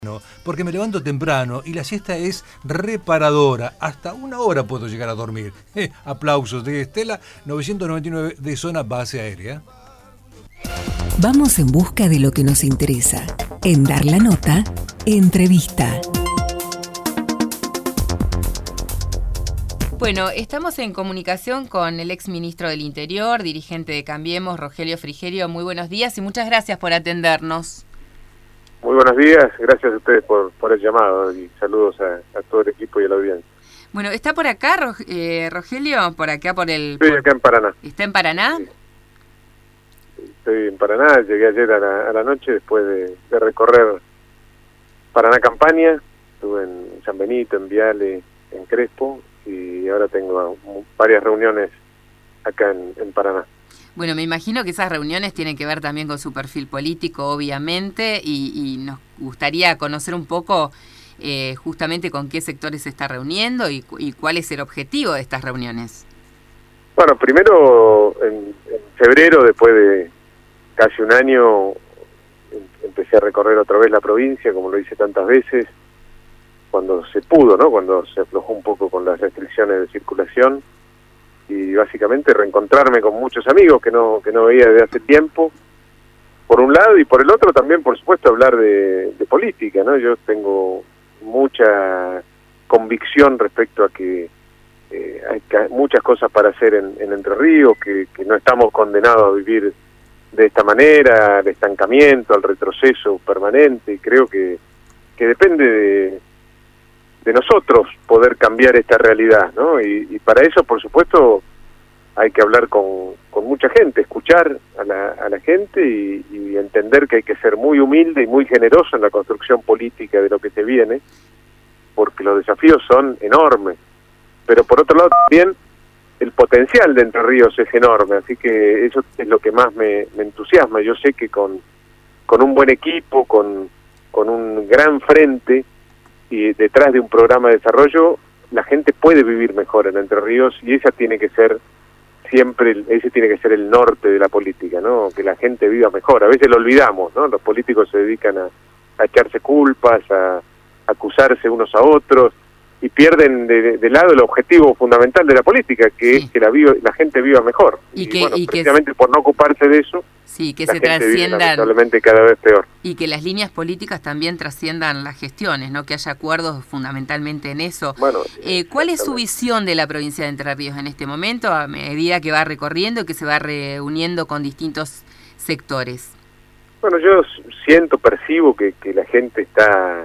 Porque me levanto temprano y la siesta es reparadora. Hasta 1 hora puedo llegar a dormir. Aplausos de Estela 999 de Zona Base Aérea. Vamos en busca de lo que nos interesa. En Dar la Nota, entrevista. Bueno, estamos en comunicación con el ex ministro del Interior, dirigente de Cambiemos, Rogelio Frigerio. Muy buenos días y muchas gracias por atendernos. Muy buenos días, gracias a ustedes por el llamado y saludos a todo el equipo y a la audiencia. Bueno, ¿está por acá, Rogelio? Por acá, Estoy acá en Paraná. ¿Está en Paraná? Sí. Estoy en Paraná, llegué ayer a la noche después de recorrer Paraná Campaña, estuve en San Benito, en Viale, en Crespo y ahora tengo varias reuniones acá en Paraná. Bueno, me imagino que esas reuniones tienen que ver también con su perfil político, obviamente, y nos gustaría conocer un poco justamente con qué sectores se está reuniendo y cuál es el objetivo de estas reuniones. Bueno, primero en febrero, después de casi un año, empecé a recorrer otra vez la provincia, como lo hice tantas veces, cuando se pudo, ¿no? Cuando se aflojó un poco con las restricciones de circulación. Y básicamente reencontrarme con muchos amigos que no veía desde hace tiempo, por un lado, y por el otro también, por supuesto, hablar de política, ¿no? Yo tengo mucha convicción respecto a que hay muchas cosas para hacer en Entre Ríos, que no estamos condenados a vivir de esta manera, al estancamiento, al retroceso permanente, y creo que depende de nosotros poder cambiar esta realidad, ¿no? Y para eso, por supuesto, hay que hablar con mucha gente, escuchar a la gente y entender que hay que ser muy humilde y muy generoso en la construcción política de lo que se viene, porque los desafíos son enormes. Pero por otro lado también el potencial de Entre Ríos es enorme, así que eso es lo que más me entusiasma. Yo sé que con un buen equipo, con un gran frente, y detrás de un programa de desarrollo, la gente puede vivir mejor en Entre Ríos y esa tiene que ser siempre, ese tiene que ser el norte de la política, ¿no? Que la gente viva mejor. A veces lo olvidamos, ¿no? Los políticos se dedican a echarse culpas, a acusarse unos a otros y pierden de lado el objetivo fundamental de la política, que es que la gente viva mejor. Y precisamente por no ocuparse de eso, sí, que la se gente trasciendan, vive lamentablemente cada vez peor. Y que las líneas políticas también trasciendan las gestiones, ¿no? Que haya acuerdos fundamentalmente en eso. Bueno, ¿cuál es su visión de la provincia de Entre Ríos en este momento, a medida que va recorriendo y que se va reuniendo con distintos sectores? Bueno, yo percibo que la gente está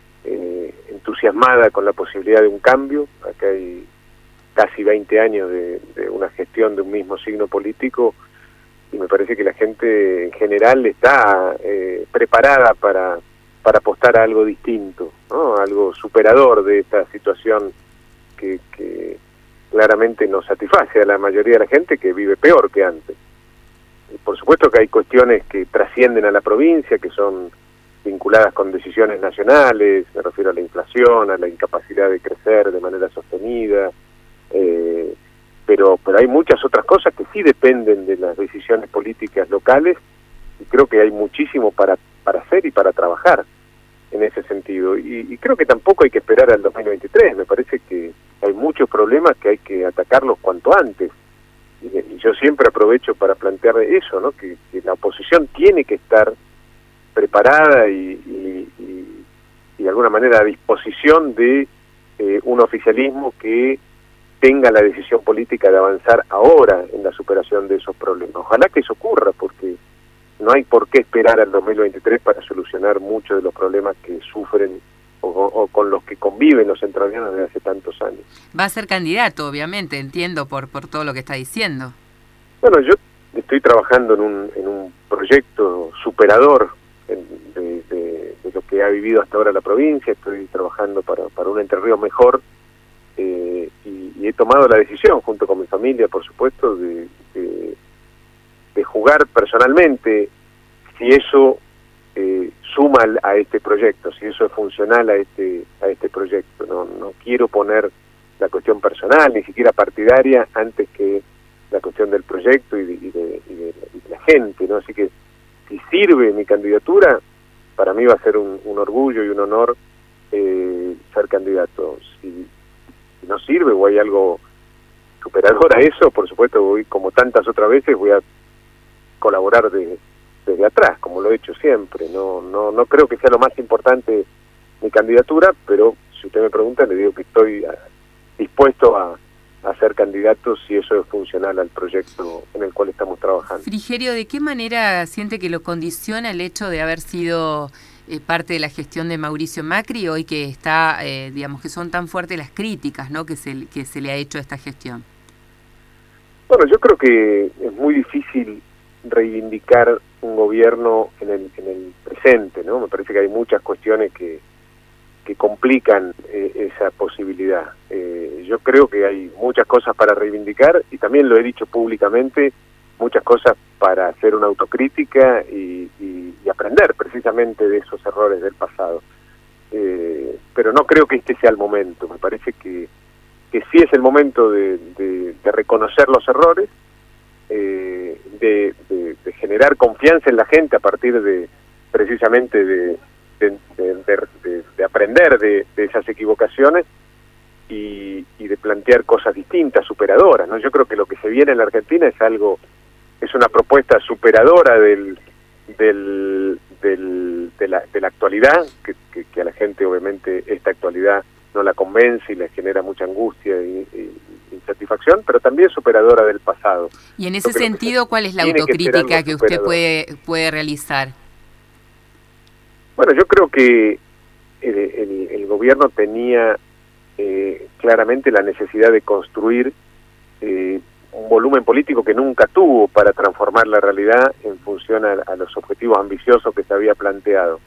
entusiasmada con la posibilidad de un cambio. Acá hay casi 20 años de una gestión de un mismo signo político y me parece que la gente en general está preparada para apostar a algo distinto, ¿no? Algo superador de esta situación que claramente no satisface a la mayoría de la gente, que vive peor que antes. Y por supuesto que hay cuestiones que trascienden a la provincia, que son vinculadas con decisiones nacionales, me refiero a la inflación, a la incapacidad de crecer de manera sostenida, pero hay muchas otras cosas que sí dependen de las decisiones políticas locales y creo que hay muchísimo para hacer y para trabajar en ese sentido. Y creo que tampoco hay que esperar al 2023, me parece que hay muchos problemas que hay que atacarlos cuanto antes. Y yo siempre aprovecho para plantear eso, ¿no? Que la oposición tiene que estar preparada y de alguna manera a disposición de un oficialismo que tenga la decisión política de avanzar ahora en la superación de esos problemas. Ojalá que eso ocurra, porque no hay por qué esperar al 2023 para solucionar muchos de los problemas que sufren o con los que conviven los entrerrianos desde hace tantos años. Va a ser candidato, obviamente, entiendo, por todo lo que está diciendo. Bueno, yo estoy trabajando en un proyecto superador de lo que ha vivido hasta ahora la provincia. Estoy trabajando para un Entre Ríos mejor y he tomado la decisión, junto con mi familia, por supuesto, de jugar personalmente, si eso suma a este proyecto, si eso es funcional a este proyecto. No quiero poner la cuestión personal, ni siquiera partidaria, antes que la cuestión del proyecto y de la gente, ¿no? Así que si sirve mi candidatura, para mí va a ser un orgullo y un honor ser candidato. Si no sirve o hay algo superador a eso, por supuesto, voy, como tantas otras veces, voy a colaborar desde atrás, como lo he hecho siempre. No creo que sea lo más importante mi candidatura, pero si usted me pregunta, le digo que estoy dispuesto a ser candidato si eso es funcional al proyecto en el cual estamos trabajando. Frigerio, ¿de qué manera siente que lo condiciona el hecho de haber sido parte de la gestión de Mauricio Macri, hoy que está, digamos, que son tan fuertes las críticas, ¿no?, que se le ha hecho a esta gestión? Bueno, yo creo que es muy difícil reivindicar un gobierno en el presente, ¿no? Me parece que hay muchas cuestiones que complican esa posibilidad. Yo creo que hay muchas cosas para reivindicar, y también lo he dicho públicamente, muchas cosas para hacer una autocrítica y aprender precisamente de esos errores del pasado. Pero no creo que este sea el momento. Me parece que sí es el momento de reconocer los errores, de generar confianza en la gente a partir de precisamente de aprender de esas equivocaciones y de plantear cosas distintas, superadoras, ¿no? Yo creo que lo que se viene en la Argentina es una propuesta superadora de la actualidad, que a la gente obviamente esta actualidad no la convence y le genera mucha angustia e insatisfacción, pero también superadora del pasado. Y en ese sentido, ¿cuál es la autocrítica que usted puede realizar? Bueno, yo creo que el gobierno tenía claramente la necesidad de construir un volumen político que nunca tuvo para transformar la realidad en función a los objetivos ambiciosos que se había planteado.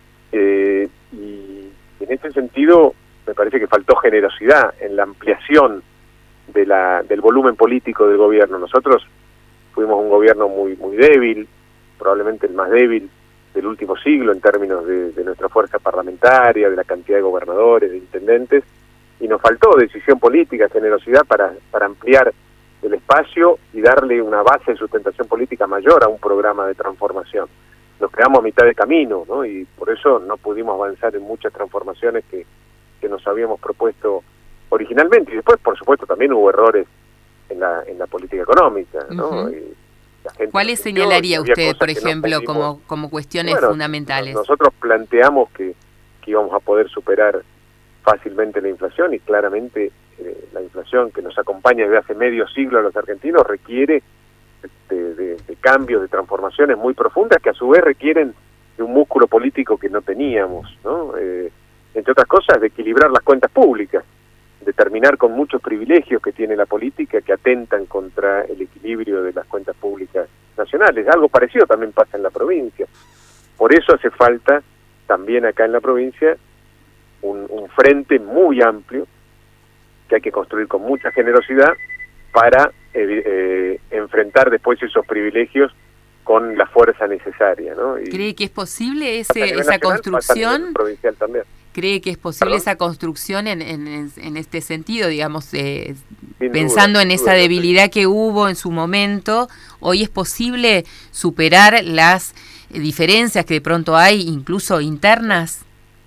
Y en este sentido, me parece que faltó generosidad en la ampliación del volumen político del gobierno. Nosotros fuimos un gobierno muy débil, probablemente el más débil del último siglo en términos de nuestra fuerza parlamentaria, de la cantidad de gobernadores, de intendentes, y nos faltó decisión política, generosidad para ampliar el espacio y darle una base de sustentación política mayor a un programa de transformación. Nos quedamos a mitad de camino, ¿no? Y por eso no pudimos avanzar en muchas transformaciones que nos habíamos propuesto originalmente. Y después, por supuesto, también hubo errores en la política económica, ¿no? Uh-huh. ¿Cuáles señalaría usted, por ejemplo, como cuestiones fundamentales? Nosotros planteamos que íbamos a poder superar fácilmente la inflación, y claramente la inflación que nos acompaña desde hace medio siglo a los argentinos requiere de cambios, de transformaciones muy profundas que a su vez requieren de un músculo político que no teníamos, ¿no? Entre otras cosas, de equilibrar las cuentas públicas, de terminar con muchos privilegios que tiene la política que atentan contra el equilibrio de las cuentas públicas nacionales. Algo parecido también pasa en la provincia. Por eso hace falta también acá en la provincia un frente muy amplio que hay que construir con mucha generosidad para enfrentar después esos privilegios con la fuerza necesaria, ¿no? ¿Cree que es posible esa construcción? Provincial también. ¿Cree que es posible esa construcción en este sentido, digamos, pensando en esa debilidad que hubo en su momento? ¿Hoy es posible superar las diferencias que de pronto hay, incluso internas?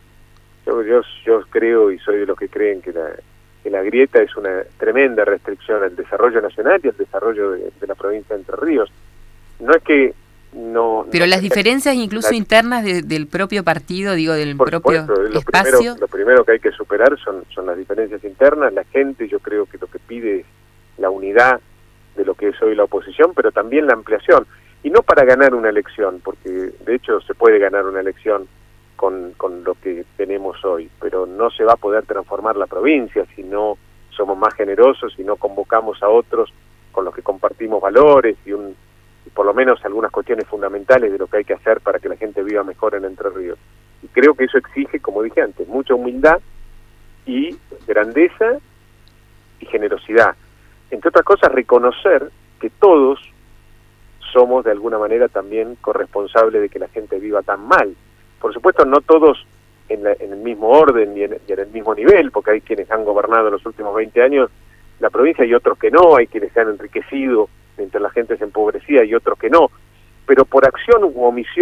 Yo creo, y soy de los que creen que la grieta es una tremenda restricción al desarrollo nacional y al desarrollo de la provincia de Entre Ríos. No es que no... Pero las diferencias incluso internas del propio partido, digo, del propio espacio... Lo primero que hay que superar son las diferencias internas. La gente, yo creo que lo que pide es la unidad de lo que es hoy la oposición, pero también la ampliación. Y no para ganar una elección, porque de hecho se puede ganar una elección con lo que tenemos hoy, pero no se va a poder transformar la provincia si no somos más generosos, si no convocamos a otros con los que compartimos valores y por lo menos algunas cuestiones fundamentales de lo que hay que hacer para que la gente viva mejor en Entre Ríos. Y creo que eso exige, como dije antes, mucha humildad y grandeza y generosidad. Entre otras cosas, reconocer que todos somos de alguna manera también corresponsables de que la gente viva tan mal. Por supuesto, no todos en el mismo orden y en el mismo nivel, porque hay quienes han gobernado en los últimos 20 años la provincia y otros que no, hay quienes se han enriquecido mientras la gente se empobrecía y otros que no, pero por acción u omisión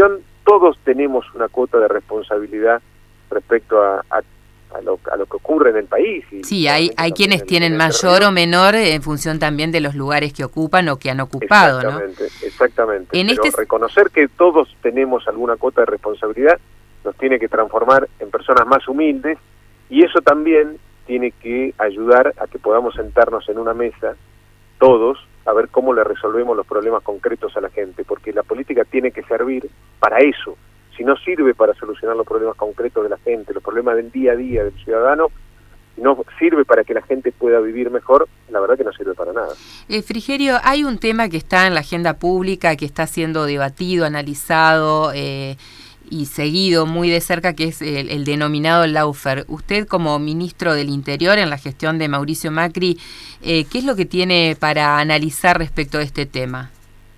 todos tenemos una cuota de responsabilidad respecto a lo que ocurre en el país. Y sí, hay quienes tienen mayor o menor en función también de los lugares que ocupan o que han ocupado, ¿no? Exactamente. Pero reconocer que todos tenemos alguna cuota de responsabilidad nos tiene que transformar en personas más humildes, y eso también tiene que ayudar a que podamos sentarnos en una mesa todos a ver cómo le resolvemos los problemas concretos a la gente, porque la política tiene que servir para eso. Si no sirve para solucionar los problemas concretos de la gente, los problemas del día a día del ciudadano, no sirve para que la gente pueda vivir mejor, la verdad que no sirve para nada. Frigerio, hay un tema que está en la agenda pública, que está siendo debatido, analizado y seguido muy de cerca, que es el denominado lawfare. Usted, como ministro del Interior en la gestión de Mauricio Macri, ¿qué es lo que tiene para analizar respecto a este tema?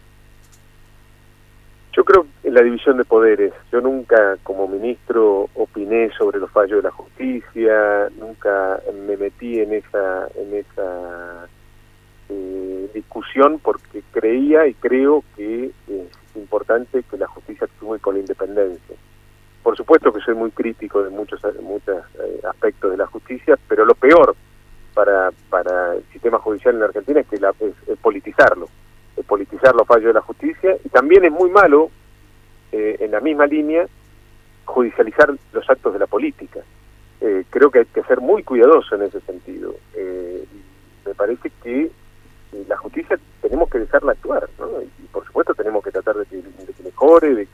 Yo creo en la división de poderes. Yo nunca, como ministro, opiné sobre los fallos de la justicia, nunca me metí en esa discusión, porque creía y creo que es importante que la justicia actúe con independencia. Por supuesto que soy muy crítico de muchos aspectos de la justicia, pero lo peor para el sistema judicial en la Argentina es politizarlo. Politizar los fallos de la justicia, y también es muy malo, en la misma línea, judicializar los actos de la política. Creo que hay que ser muy cuidadoso en ese sentido. Me parece que la justicia tenemos que dejarla actuar, ¿no? Y por supuesto tenemos que tratar de que mejore, de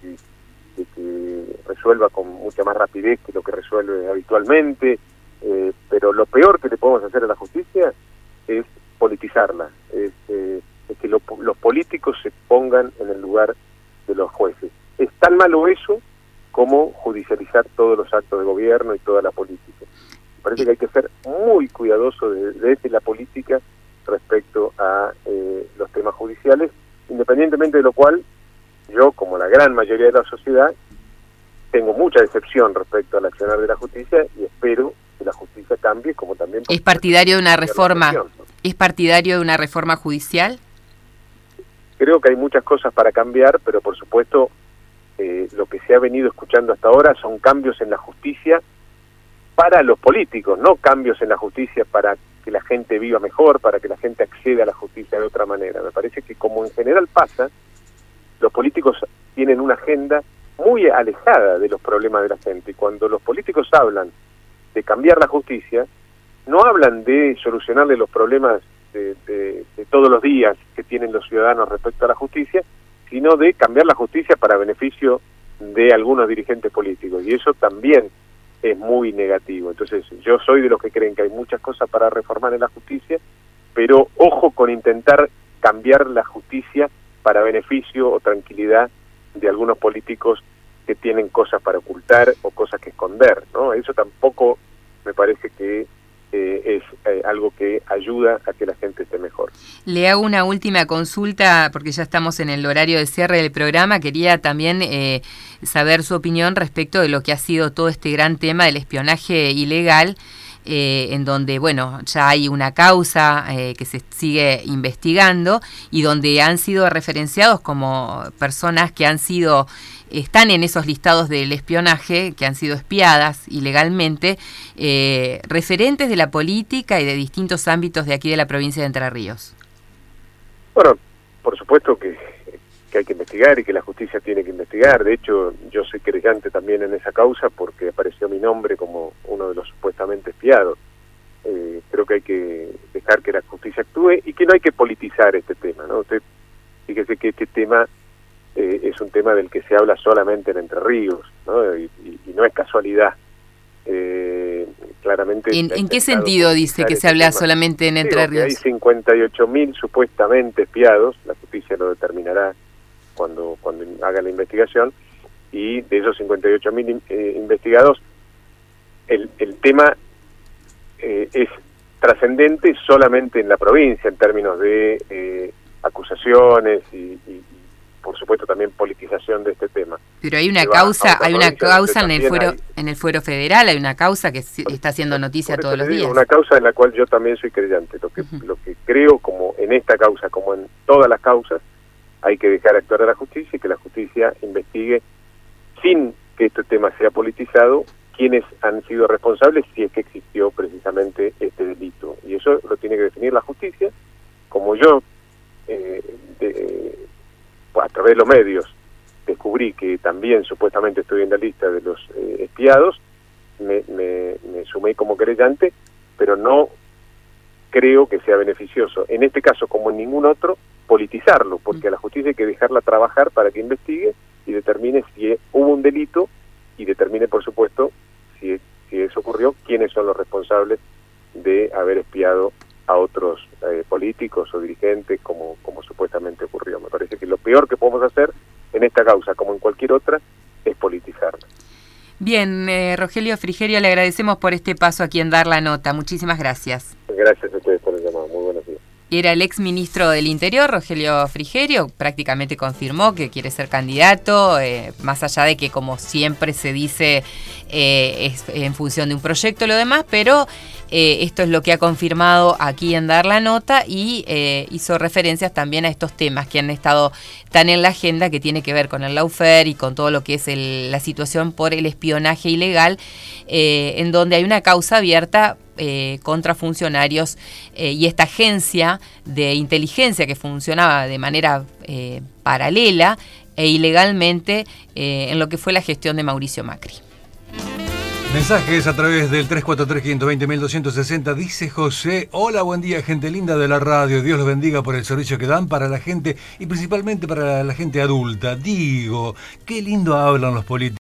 que resuelva con mucha más rapidez que lo que resuelve habitualmente, pero lo peor que le podemos hacer a la justicia es politizarla, es que los políticos se pongan en el lugar de los jueces. Es tan malo eso como judicializar todos los actos de gobierno y toda la política. Me parece que hay que ser muy cuidadoso desde la política respecto a los temas judiciales, independientemente de lo cual yo, como la gran mayoría de la sociedad, tengo mucha decepción respecto al accionar de la justicia, y espero que la justicia cambie, como también... ¿Es partidario de una reforma? ¿Es partidario de una reforma judicial? Creo que hay muchas cosas para cambiar, pero por supuesto lo que se ha venido escuchando hasta ahora son cambios en la justicia para los políticos, no cambios en la justicia para que la gente viva mejor, para que la gente acceda a la justicia de otra manera. Me parece que, como en general pasa, los políticos tienen una agenda muy alejada de los problemas de la gente, y cuando los políticos hablan de cambiar la justicia, no hablan de solucionarle los problemas de todos los días que tienen los ciudadanos respecto a la justicia, sino de cambiar la justicia para beneficio de algunos dirigentes políticos, y eso también es muy negativo. Entonces, yo soy de los que creen que hay muchas cosas para reformar en la justicia, pero ojo con intentar cambiar la justicia para beneficio o tranquilidad de algunos políticos que tienen cosas para ocultar o cosas que esconder, ¿no? Eso tampoco me parece que es algo que ayuda a que la gente esté mejor. Le hago una última consulta, porque ya estamos en el horario de cierre del programa. Quería también saber su opinión respecto de lo que ha sido todo este gran tema del espionaje ilegal, en donde, bueno, ya hay una causa que se sigue investigando, y donde han sido referenciados como personas que están en esos listados del espionaje, que han sido espiadas ilegalmente, referentes de la política y de distintos ámbitos de aquí de la provincia de Entre Ríos. Bueno, por supuesto que hay que investigar y que la justicia tiene que investigar. De hecho, yo soy querellante también en esa causa porque apareció mi nombre como uno de los supuestamente espiados. Creo que hay que dejar que la justicia actúe y que no hay que politizar este tema, ¿no? Usted fíjese que este tema es un tema del que se habla solamente en Entre Ríos, ¿no? Y no es casualidad. Claramente. ¿En qué sentido dice que se habla solamente en Entre Ríos? Hay 58.000 supuestamente espiados, la justicia lo determinará cuando haga la investigación, y de esos 58.000 investigados, el tema es trascendente solamente en la provincia en términos de acusaciones y por supuesto también politización de este tema. Pero hay una causa, en el fuero federal, hay una causa que está haciendo noticia todos los días. Una causa en la cual yo también soy creyente. Lo que creo, como en esta causa, como en todas las causas, hay que dejar actuar a la justicia y que la justicia investigue sin que este tema sea politizado, quiénes han sido responsables si es que existió precisamente este delito. Y eso lo tiene que definir la justicia. Como yo, a través de los medios, descubrí que también supuestamente estoy en la lista de los espiados, me sumé como querellante, pero no creo que sea beneficioso, en este caso como en ningún otro, politizarlo, porque a la justicia hay que dejarla trabajar para que investigue y determine si hubo un delito y determine, por supuesto, si eso ocurrió, quiénes son los responsables de haber espiado a otros políticos o dirigentes como supuestamente ocurrió. Me parece que lo peor que podemos hacer en esta causa, como en cualquier otra, es politizarla. Bien, Rogelio Frigerio, le agradecemos por este paso aquí en Dar la Nota. Muchísimas gracias. Gracias a ustedes por el llamado. Muy buenos días. Era el ex ministro del Interior, Rogelio Frigerio, prácticamente confirmó que quiere ser candidato, más allá de que, como siempre se dice, es en función de un proyecto y lo demás, pero esto es lo que ha confirmado aquí en Dar la Nota y hizo referencias también a estos temas que han estado tan en la agenda, que tiene que ver con el lawfare y con todo lo que es la situación por el espionaje ilegal, en donde hay una causa abierta contra funcionarios y esta agencia de inteligencia que funcionaba de manera paralela e ilegalmente en lo que fue la gestión de Mauricio Macri. Mensajes a través del 343-520-1260. Dice José: hola, buen día, gente linda de la radio. Dios los bendiga por el servicio que dan para la gente y principalmente para la gente adulta. Digo, qué lindo hablan los políticos.